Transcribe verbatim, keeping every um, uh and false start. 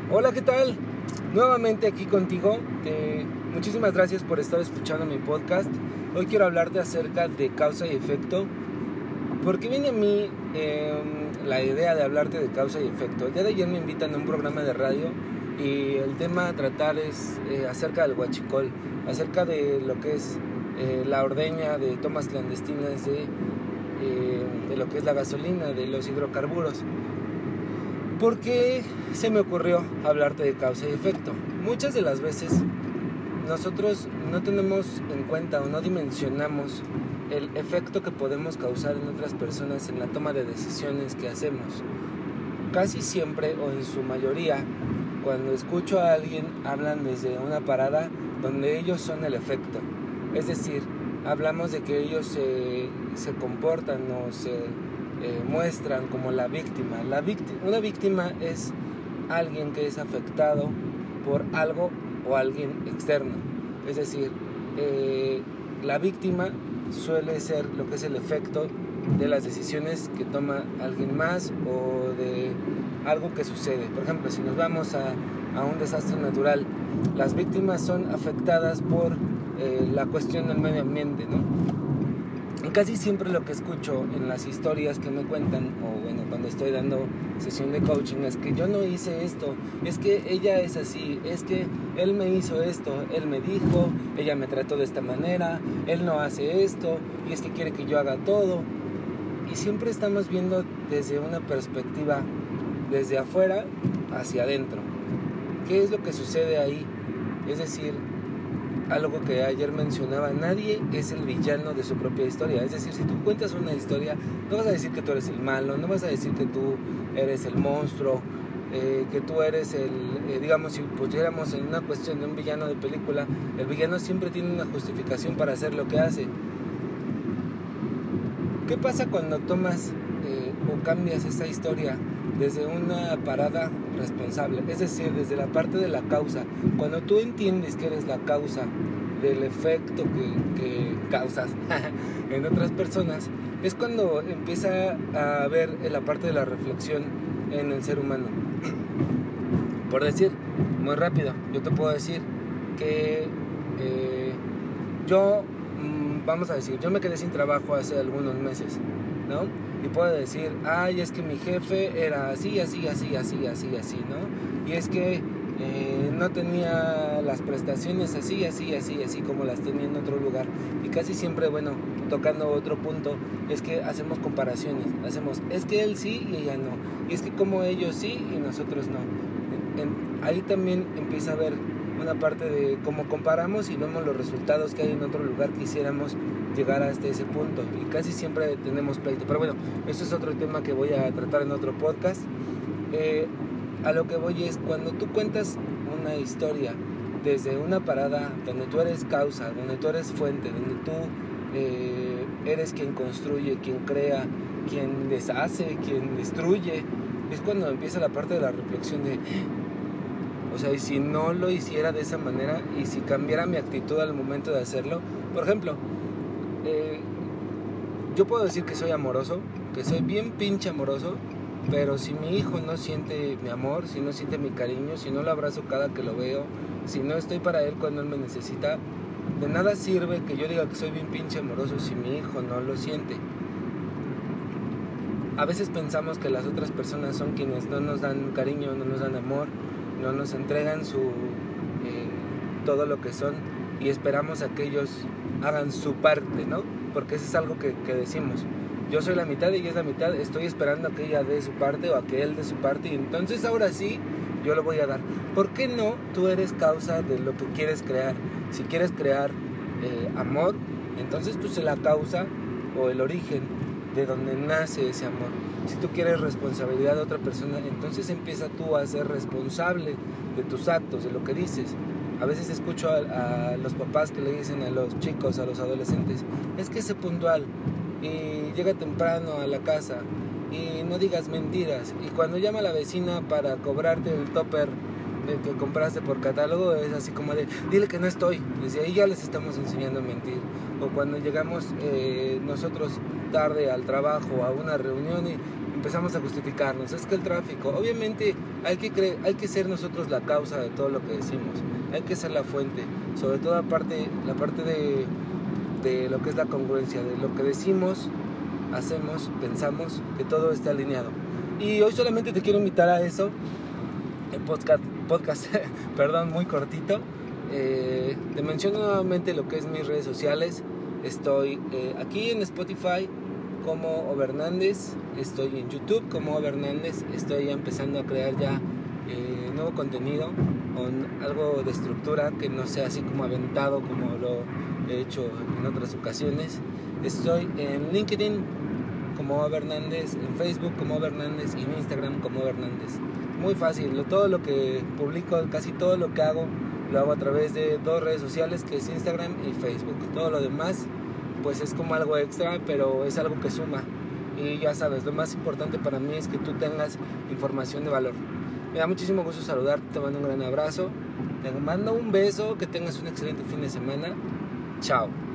Hola, ¿qué tal? Nuevamente aquí contigo. Eh, muchísimas gracias por estar escuchando mi podcast. Hoy quiero hablarte acerca de causa y efecto. ¿Por qué viene a mí eh, la idea de hablarte de causa y efecto? El día de ayer me invitan a un programa de radio y el tema a tratar es eh, acerca del huachicol, acerca de lo que es eh, la ordeña de tomas clandestinas de, eh, de lo que es la gasolina, de los hidrocarburos. ¿Por qué se me ocurrió hablarte de causa y efecto? Muchas de las veces nosotros no tenemos en cuenta o no dimensionamos el efecto que podemos causar en otras personas en la toma de decisiones que hacemos. Casi siempre o en su mayoría, cuando escucho a alguien, hablan desde una parada donde ellos son el efecto. Es decir, hablamos de que ellos se, se comportan o se Eh, muestran como la víctima. La víctima. Una víctima es alguien que es afectado por algo o alguien externo. Es decir, eh, la víctima suele ser lo que es el efecto de las decisiones que toma alguien más o de algo que sucede. Por ejemplo, si nos vamos a, a un desastre natural, las víctimas son afectadas por eh, la cuestión del medio ambiente, ¿no? Y casi siempre lo que escucho en las historias que me cuentan, o bueno, cuando estoy dando sesión de coaching, es que yo no hice esto, es que ella es así, es que él me hizo esto, él me dijo, ella me trató de esta manera, él no hace esto, y es que quiere que yo haga todo. Y siempre estamos viendo desde una perspectiva, desde afuera hacia adentro. ¿Qué es lo que sucede ahí? Es decir, algo que ayer mencionaba, nadie es el villano de su propia historia. Es decir, si tú cuentas una historia, no vas a decir que tú eres el malo, no vas a decir que tú eres el monstruo, eh, que tú eres el, eh, digamos, si pusiéramos en una cuestión de un villano de película, el villano siempre tiene una justificación para hacer lo que hace. ¿Qué pasa cuando tomas eh, o cambias esa historia desde una parada responsable? Es decir, desde la parte de la causa. Cuando tú entiendes que eres la causa del efecto que, que causas en otras personas, es cuando empieza a haber la parte de la reflexión en el ser humano. Por decir, muy rápido, yo te puedo decir que eh, yo, mmm, vamos a decir, yo me quedé sin trabajo hace algunos meses, ¿no? Y puedo decir, ay, es que mi jefe era así, así, así, así, así, así, ¿no? Y es que eh, no tenía las prestaciones así, así, así, así como las tenía en otro lugar. Y casi siempre, bueno, tocando otro punto, es que hacemos comparaciones. Hacemos, es que él sí y ella no. Y es que como ellos sí y nosotros no. En, en, ahí también empieza a haber una parte de cómo comparamos y vemos los resultados que hay en otro lugar que quisiéramos llegar hasta ese punto, y casi siempre tenemos pleito. Pero bueno, eso es otro tema que voy a tratar en otro podcast. Eh, a lo que voy es, cuando tú cuentas una historia desde una parada donde tú eres causa, donde tú eres fuente, donde tú eh, eres quien construye, quien crea, quien deshace, quien destruye, es cuando empieza la parte de la reflexión de, o sea, y si no lo hiciera de esa manera, y si cambiara mi actitud al momento de hacerlo. Por ejemplo, Eh, yo puedo decir que soy amoroso, que soy bien pinche amoroso, pero si mi hijo no siente mi amor, si no siente mi cariño, si no lo abrazo cada que lo veo, si no estoy para él cuando él me necesita, de nada sirve que yo diga que soy bien pinche amoroso si mi hijo no lo siente. A veces pensamos que las otras personas son quienes no nos dan cariño, no nos dan amor, no nos entregan su eh, todo lo que son, y esperamos a que ellos hagan su parte, ¿no? Porque eso es algo que, que decimos, yo soy la mitad y ella es la mitad, estoy esperando a que ella dé su parte o a que él dé su parte, y entonces ahora sí yo lo voy a dar. ¿Por qué no tú eres causa de lo que quieres crear? Si quieres crear eh, amor, entonces tú sé la causa o el origen de donde nace ese amor. Si tú quieres responsabilidad de otra persona, entonces empieza tú a ser responsable de tus actos, de lo que dices. A veces escucho a, a los papás que le dicen a los chicos, a los adolescentes, es que sé puntual y llega temprano a la casa y no digas mentiras. Y cuando llama a la vecina para cobrarte el topper de que compraste por catálogo, es así como de, dile que no estoy. Desde ahí ya les estamos enseñando a mentir. O cuando llegamos eh, nosotros tarde al trabajo, a una reunión, y empezamos a justificarnos, es que el tráfico, obviamente hay que, creer, hay que ser nosotros la causa de todo lo que decimos, hay que ser la fuente, sobre todo aparte, la parte de, de lo que es la congruencia, de lo que decimos, hacemos, pensamos, que todo esté alineado. Y hoy solamente te quiero invitar a eso, el podcast, podcast perdón, muy cortito. Eh, te menciono nuevamente lo que es mis redes sociales. Estoy eh, aquí en Spotify como Obernández, estoy en YouTube como Obernández, estoy empezando a crear ya eh, nuevo contenido con algo de estructura que no sea así como aventado como lo he hecho en otras ocasiones. Estoy en LinkedIn como Obernández, en Facebook como Obernández y en Instagram como Obernández. Muy fácil, todo lo que publico, casi todo lo que hago lo hago a través de dos redes sociales, que es Instagram y Facebook. Todo lo demás pues es como algo extra, pero es algo que suma. Y ya sabes, lo más importante para mí es que tú tengas información de valor. Me da muchísimo gusto saludarte, te mando un gran abrazo, te mando un beso, que tengas un excelente fin de semana. Chao.